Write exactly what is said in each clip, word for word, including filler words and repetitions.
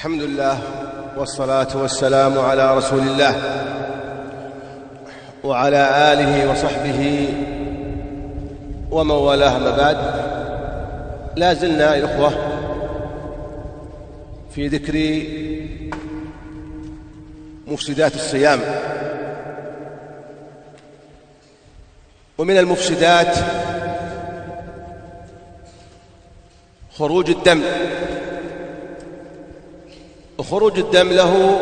الحمد لله والصلاة والسلام على رسول الله وعلى آله وصحبه ومن والاه. أما بعد، لا زلنا يا إخوة في ذكر مفسدات الصيام. ومن المفسدات خروج الدم. وخروج الدم له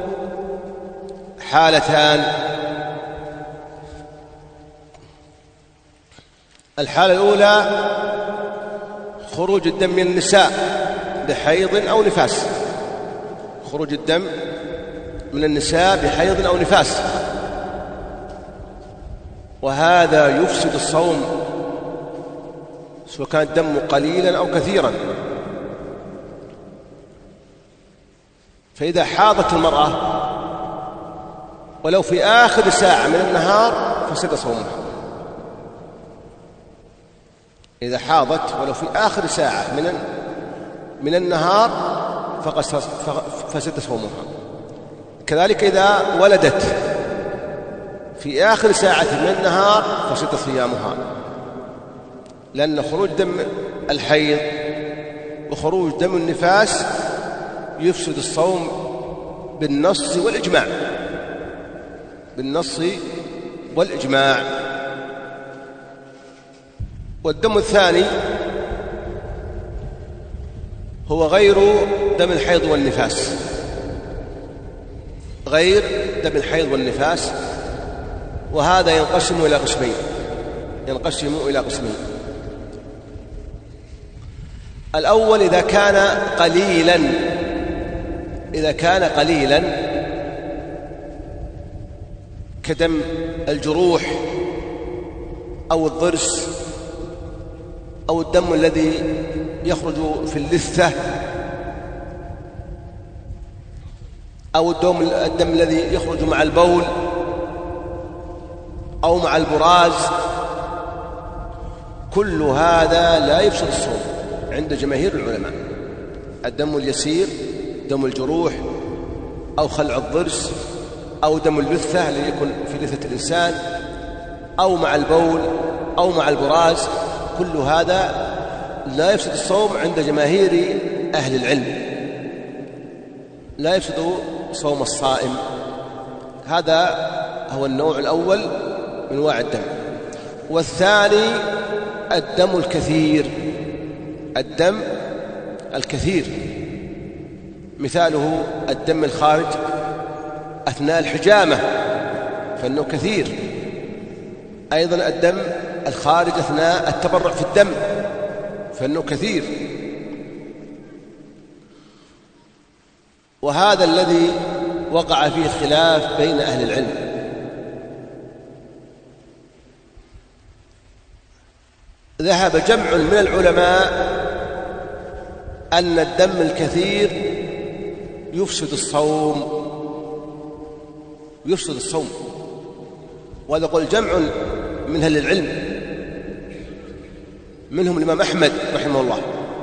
حالتان. الحالة الأولى خروج الدم من النساء بحيض أو نفاس. خروج الدم من النساء بحيض أو نفاس، وهذا يفسد الصوم سواء كان الدم قليلا أو كثيرا. فإذا حاضت المرأة ولو في آخر ساعة من النهار فسد صومها. إذا حاضت ولو في آخر ساعة من من النهار فسد صومها. كذلك إذا ولدت في آخر ساعة من النهار فسد صيامها، لأن خروج دم الحيض وخروج دم النفاس يفسد الصوم بالنص والإجماع. بالنص والإجماع. والدم الثاني هو غير دم الحيض والنفاس. غير دم الحيض والنفاس، وهذا ينقسم إلى قسمين. ينقسم إلى قسمين. الأول إذا كان قليلا إذا كان قليلا كدم الجروح أو الضرس أو الدم الذي يخرج في اللثة أو الدم, الدم الذي يخرج مع البول أو مع البراز. كل هذا لا يفسد الصوم عند جماهير العلماء. الدم اليسير، دم الجروح أو خلع الضرس أو دم اللثة الذي يكون في لثة الإنسان أو مع البول أو مع البراز، كل هذا لا يفسد الصوم عند جماهير أهل العلم. لا يفسد صوم الصائم. هذا هو النوع الأول من أنواع الدم. والثاني الدم الكثير. الدم الكثير مثاله الدم الخارج أثناء الحجامة فإنه كثير. أيضا الدم الخارج أثناء التبرع في الدم فإنه كثير. وهذا الذي وقع فيه خلاف بين أهل العلم. ذهب جمع من العلماء أن الدم الكثير يفسد الصوم يفسد الصوم وهذا قول جمع من أهل العلم، منهم الإمام أحمد رحمه الله،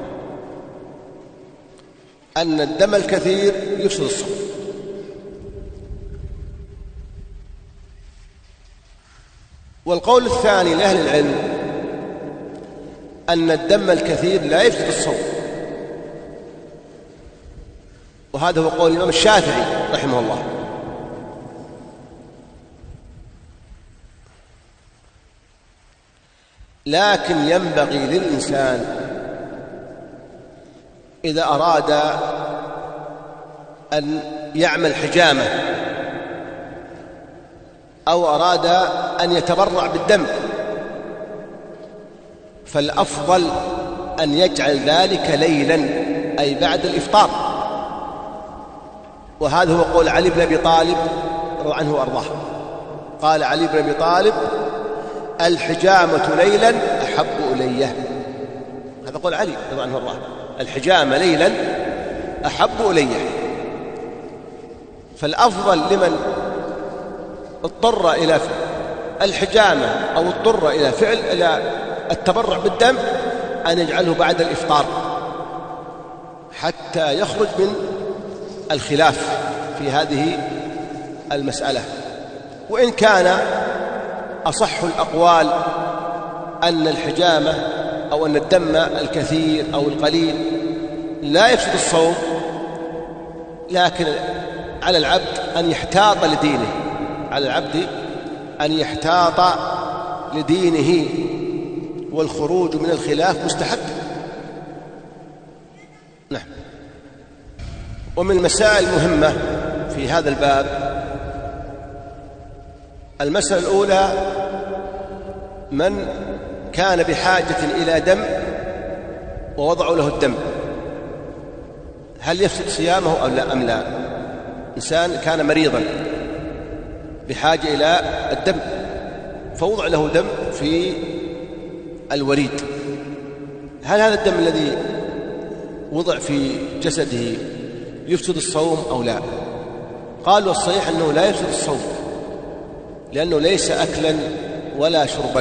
أن الدم الكثير يفسد الصوم. والقول الثاني لأهل العلم أن الدم الكثير لا يفسد الصوم، وهذا هو قول الإمام الشافعي رحمه الله. لكن ينبغي للإنسان إذا أراد أن يعمل حجامة أو أراد أن يتبرع بالدم فالأفضل أن يجعل ذلك ليلا، أي بعد الإفطار. وهذا هو قول علي بن أبي طالب رضي الله عنه وأرضاه. قال علي بن أبي طالب: الحجامة ليلا أحب إلي. هذا قول علي رضي الله عنه وأرضاه: الحجامة ليلا أحب إلي. فالأفضل لمن اضطر إلى الحجامة أو اضطر إلى فعل إلى التبرع بالدم أن يجعله بعد الإفطار حتى يخرج من الخلاف في هذه المسألة. وإن كان أصح الأقوال أن الحجامة أو أن الدم الكثير أو القليل لا يفسد الصوم، لكن على العبد أن يحتاط لدينه، على العبد أن يحتاط لدينه، والخروج من الخلاف مستحب. نعم. ومن المسائل المهمة في هذا الباب المسألة الأولى: من كان بحاجة إلى دم ووضعوا له الدم، هل يفسد صيامه أو لا أم لا؟ إنسان كان مريضا بحاجة إلى الدم فوضع له دم في الوريد، هل هذا الدم الذي وضع في جسده يفسد الصوم أو لا؟ قالوا الصحيح أنه لا يفسد الصوم، لأنه ليس أكلا ولا شربا،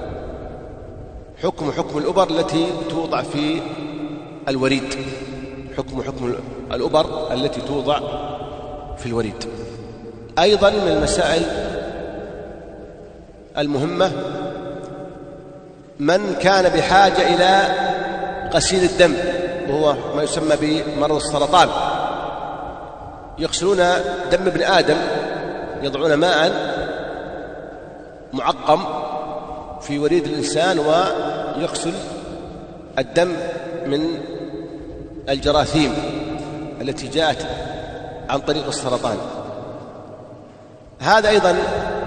حكم حكم الأبر التي توضع في الوريد، حكم حكم الأبر التي توضع في الوريد. أيضا من المسائل المهمة: من كان بحاجة إلى غسيل الدم، وهو ما يسمى بمرض السرطان، يغسلون دم ابن آدم، يضعون ماء معقم في وريد الإنسان ويغسل الدم من الجراثيم التي جاءت عن طريق السرطان. هذا أيضا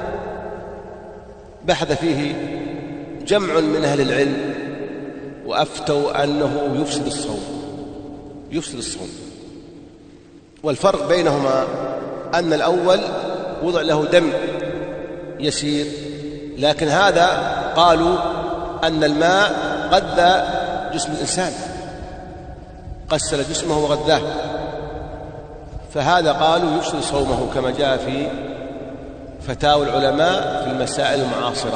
بحث فيه جمع من أهل العلم وأفتوا أنه يفسد الصوم، يفسد الصوم. والفرق بينهما أن الأول وضع له دم يسير، لكن هذا قالوا أن الماء غذى جسم الإنسان، غسل جسمه وغذاه، فهذا قالوا يفسد صومه كما جاء في فتاوى العلماء في المسائل المعاصرة.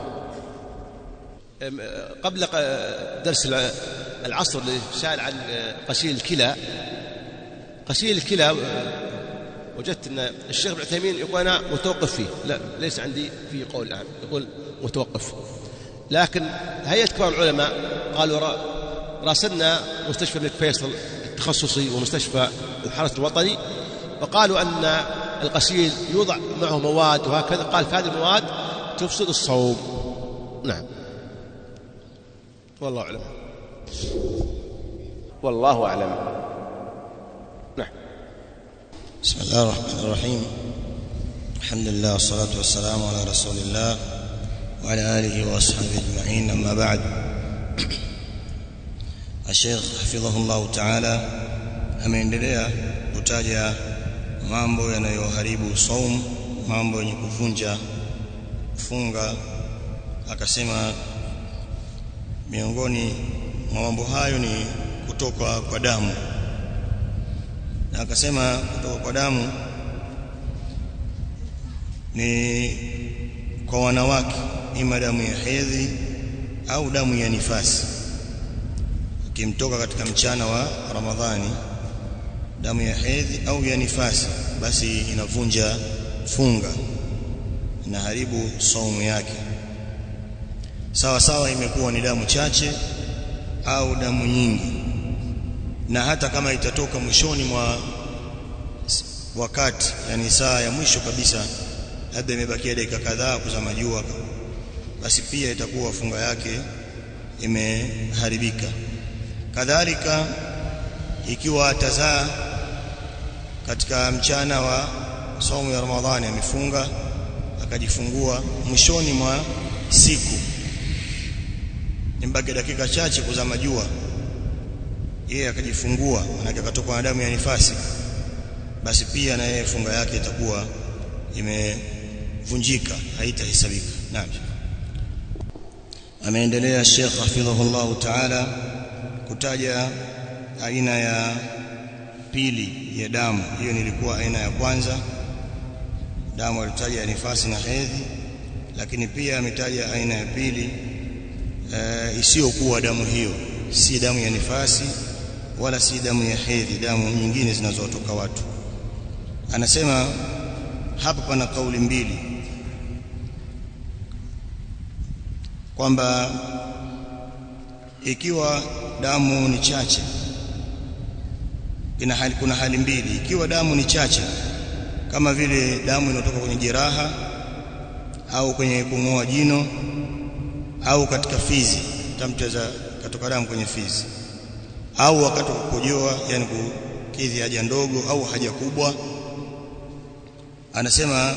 قبل درس العصر سأل عن غسيل الكلى. غسيل الكلى وجدت أن الشيخ ابن عثيمين يقول أنا متوقف فيه، لا ليس عندي فيه قول الآن، يقول متوقف. لكن هيئة كبار العلماء قالوا راسلنا مستشفى الملك فيصل التخصصي ومستشفى الحرس الوطني، وقالوا أن الغسيل يوضع معه مواد وهكذا، قال فهذه المواد تفسد الصوم. نعم، والله أعلم. والله أعلم. نعم. بسم الله الرحمن الرحيم. الحمد لله والصلاة والسلام على رسول الله وعلى آله وأصحابه أجمعين، أما بعد. الشيخ حفظه الله تعالى ameendelea kutaja mambo yanayoharibu saum, mambo yenye kuvunja funga. Akasema miongoni mwa mambo hayo ni kutoka kwa damu, na akasema kutoka kwa damu ni kwa wanawake, ima damu ya hedhi au damu ya nifasi. Kimtoka katika mchana wa Ramadhani damu ya hedhi au ya nifasi, basi inavunja funga, inaharibu saumu yake. Sawa sawa imekuwa ni damu chache au damu nyingi, na hata kama itatoka mwishoni mwa wakati, yani saa ya mwisho kabisa, labda imebakia dakika kadhaa kuzama jua, basi pia itakuwa funga yake imeharibika. Kadhalika ikiwa atazaa katika mchana wa saumu ya Ramadhani, amefunga akajifungua mwishoni mwa siku, imbaki dakika chache kuzama jua, yeye akajifungua, maana akatoka na damu ya nifasi, basi pia na yeye funga yake itakuwa imevunjika, haitahesabika. Naam. Ameendelea Sheikh hafidhahullah ta'ala kutaja aina ya pili ya damu. Hiyo nilikuwa aina ya kwanza, damu alitaja ya nifasi na hedhi, lakini pia ametaja aina ya pili e, isiyokuwa damu hiyo, si damu ya nifasi wala si damu ya hedhi, damu nyingine zinazotoka watu. Anasema hapa pana kauli mbili, kwamba ikiwa damu ni chache, ina hali, kuna hali mbili. Ikiwa damu ni chache kama vile damu inayotoka kwenye jeraha au kwenye kung'oa jino au katika fizi, tamteza katoka damu kwenye fizi, au wakati wa kukojoa, yani kukidhi haja ndogo au haja kubwa, anasema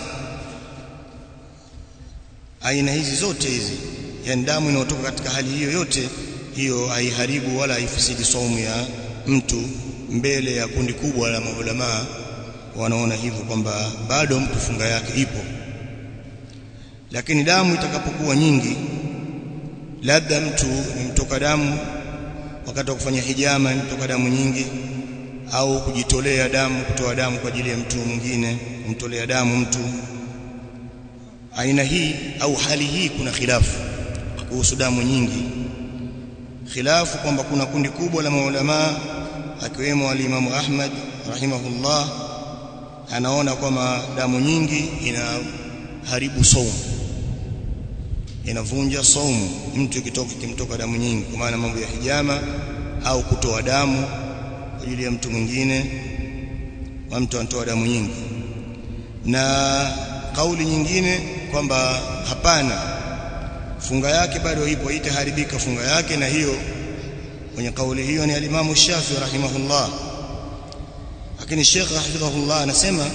aina hizi zote hizi, yani damu inayotoka katika hali hiyo yote hiyo haiharibu wala haifisidi saumu ya mtu mbele ya kundi kubwa la maulama. Wanaona hivyo kwamba bado mtu funga yake ipo. Lakini damu itakapokuwa nyingi, labda mtu nimtoka damu wakati wa kufanya hijama, nimtoka damu nyingi, au kujitolea damu, kutoa damu kwa ajili ya mtu mwingine, kumtolea damu mtu, aina hii au hali hii kuna khilafu kuhusu damu nyingi. Khilafu kwamba kuna kundi kubwa la maulama akiwemo al-Imam Ahmad rahimahullah anaona kwamba damu nyingi inaharibu saumu, inavunja saumu mtu ikitoka kimtoka damu nyingi, kwa maana mambo ya hijama au kutoa damu kwa ajili ya mtu mwingine, wa mtu anatoa damu nyingi. Na kauli nyingine kwamba hapana, funga yake bado ipo, itaharibika funga yake. Na hiyo kwenye kauli hiyo ni al-Imam Shafi'i rahimahullah. Lakini Sheikh hafidhahullah anasema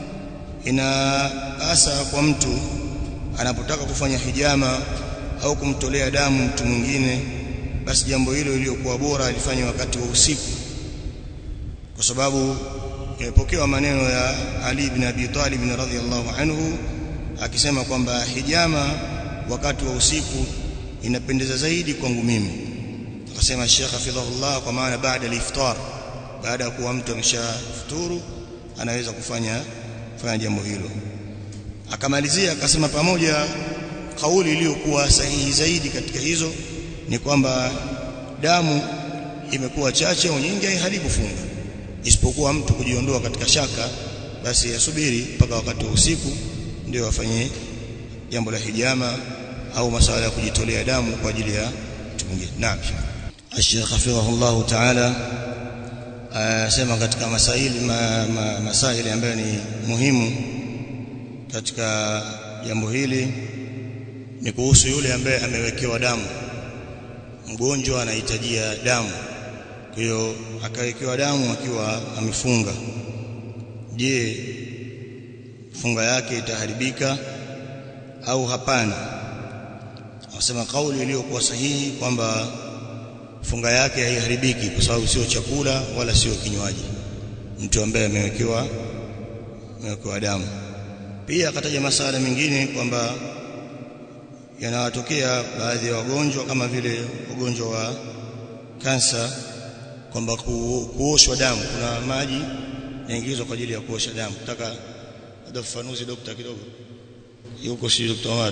inaasa kwa mtu anapotaka kufanya hijama au kumtolea damu mtu mwingine, basi jambo hilo liliokuwa bora alifanye wakati wa usiku, kwa sababu imepokewa maneno ya Ali ibn Abi Talib radhiyallahu anhu akisema kwamba hijama wakati wa usiku inapendeza zaidi kwangu mimi. Akasema Sheikh hafidhahullah, kwa maana baada al-iftar, baada ya kuwa mtu ameshafuturu anaweza kufanya kufanya jambo hilo. Akamalizia akasema pamoja, kauli iliyokuwa sahihi zaidi katika hizo ni kwamba damu imekuwa chache au nyingi haiharibu funga, isipokuwa mtu kujiondoa katika shaka, basi asubiri mpaka wakati wa usiku ndio afanye jambo la hijama au masuala ya kujitolea damu kwa ajili ya mtu mwingine. Naam. Sheikh hafidhahullah ta'ala asema katika masaili ma, ma, masaili ambayo ni muhimu katika jambo hili ni kuhusu yule ambaye amewekewa damu. Mgonjwa anahitajia damu, kwa hiyo akawekewa damu akiwa amefunga. Je, funga yake itaharibika au hapana? Anasema kauli iliyokuwa sahihi kwamba funga yake haiharibiki, kwa sababu sio chakula wala sio kinywaji, mtu ambaye amewekewa amewekewa damu. Pia akataja masala mengine kwamba yanawatokea baadhi ya wagonjwa kama vile ugonjwa wa kansa, kwamba ku, kuoshwa damu, kuna maji yaingizwa kwa ajili ya kuosha damu. Nataka ndio ufafanuzi dokta kidogo. Yuko si Dr. Omar?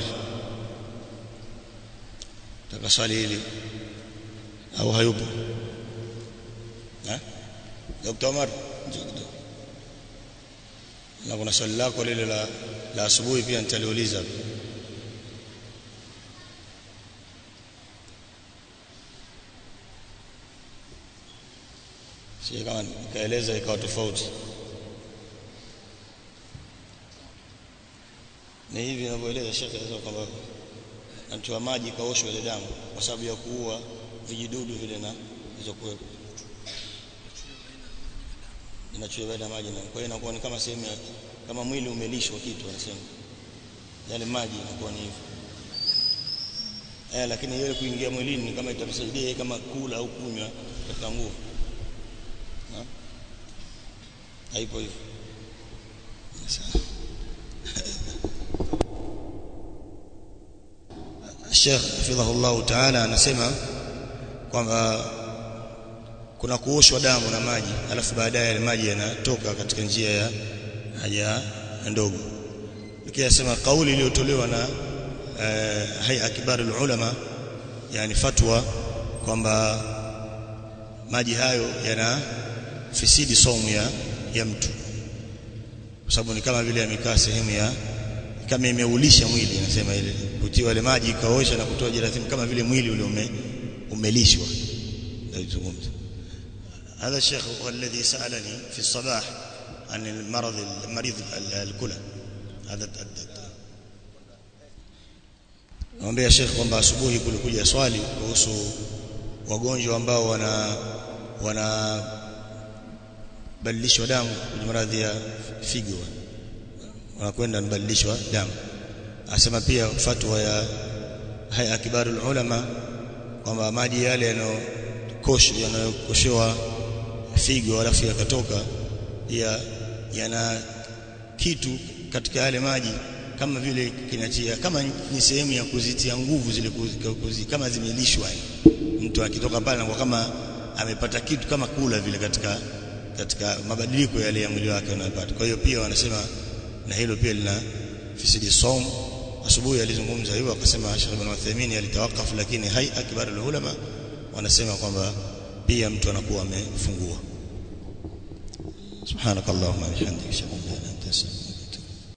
Nataka swali hili au hayupo? Eh? Dr. Omar, na kuna swali lako lile la la asubuhi pia nitaliuliza. Sio kama kaeleza ikawa tofauti. Ni hivi ninavyoeleza shekhe, sasa kwamba anatoa maji kaoshwa ile damu kwa sababu ya kuua vijidudu vile na hizo kuwepo, inachua baada maji, na kwa hiyo inakuwa ni kama sehemu kama mwili umelishwa kitu, anasema yale maji inakuwa ni hivyo. Eh, lakini yale kuingia mwilini kama itamsaidia kama kula au kunywa katika nguvu, na haipo hivyo. Sawa. Sheikh hafidhahullah ta'ala anasema kwamba kuna kuoshwa damu na maji, alafu baadaye yale maji yanatoka katika njia ya haja ndogo. Lakini anasema kauli iliyotolewa na uh, hay'a kibarul ulama, yani fatwa, kwamba maji hayo yana fisidi saumu ya ya mtu, kwa sababu ni kama vile amekaa sehemu ya kama imeulisha mwili, nasema ile kutiwa ile maji ikaosha na kutoa jerathim kama vile mwili ule ume, umelishwa. Ndio هذا الشيخ هو الذي سألني في الصباح عن المرض المريض الكلى. هذا naomba Sheikh kwamba asubuhi kulikuja swali kuhusu wagonjwa ambao wana wana badilishwa damu kwenye maradhi ya figo, wanakwenda kubadilishwa damu. Asema pia fatwa ya haya kibarul ulama kwamba maji yale yanayokosha yanayokoshewa figo alafu yakatoka ya yana kitu katika yale maji kama vile kinatia kama ni sehemu ya kuzitia nguvu zile kuzi, kama zimelishwa. Mtu akitoka pale na kama amepata kitu kama kula vile katika katika mabadiliko yale ya mwili wake anayopata. Kwa hiyo pia wanasema na hilo pia lina fisidi saum. Asubuhi alizungumza hivyo akasema Sheikh Ibn Uthaymeen alitawakaf, lakini hai akbar ulama wanasema kwamba pia mtu anakuwa amefungua. Subhanakallahumma wa bihamdika ashhadu an la ilaha illa anta astaghfiruka